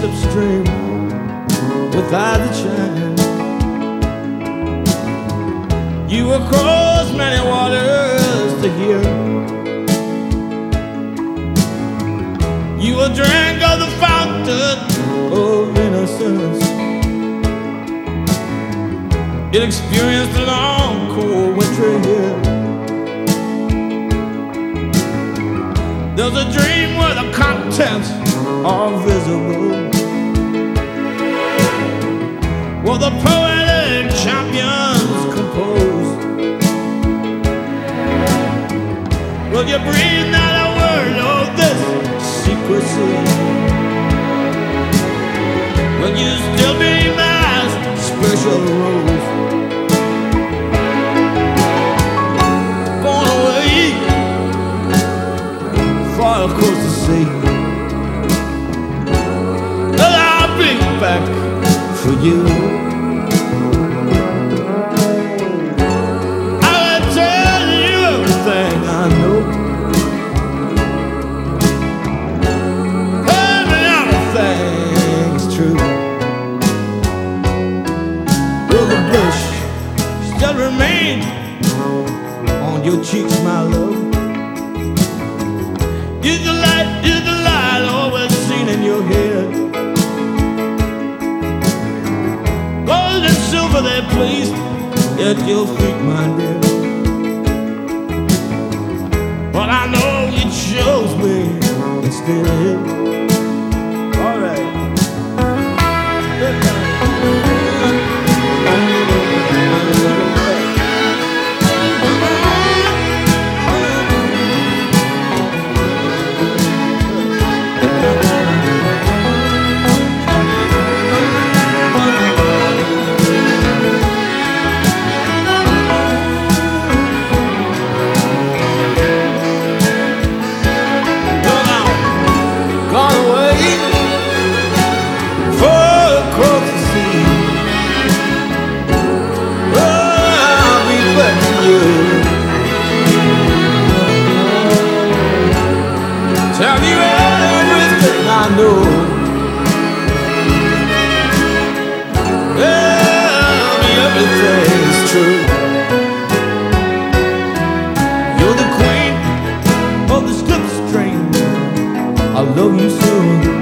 slipstream without a chance. You will cross many waters to hear. You will drink of the fountain of innocence. You'll experience the long, cold winter here. There's a dream where the contents are visible, where the poetic champions compose. Will you breathe not a word of this secrecy? Will you still be my special rose? Gone away far across the sea, but I'll be back for you. I will tell you everything I know, everything's true. Will the blush still remain on your cheeks, my love? Is the light always seen in your head? Gold and silver they placed at your feet, my dear. But I know you chose me instead. All right. Tell you everything I know. Tell me everything's true. You're the queen of the slipstream. I love you so.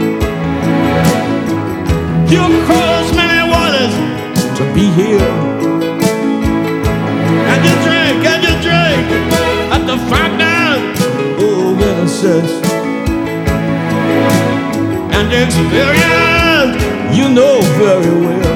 You'll cross many waters to be here. And you drink at the fountain of innocence. And experience, you know very well.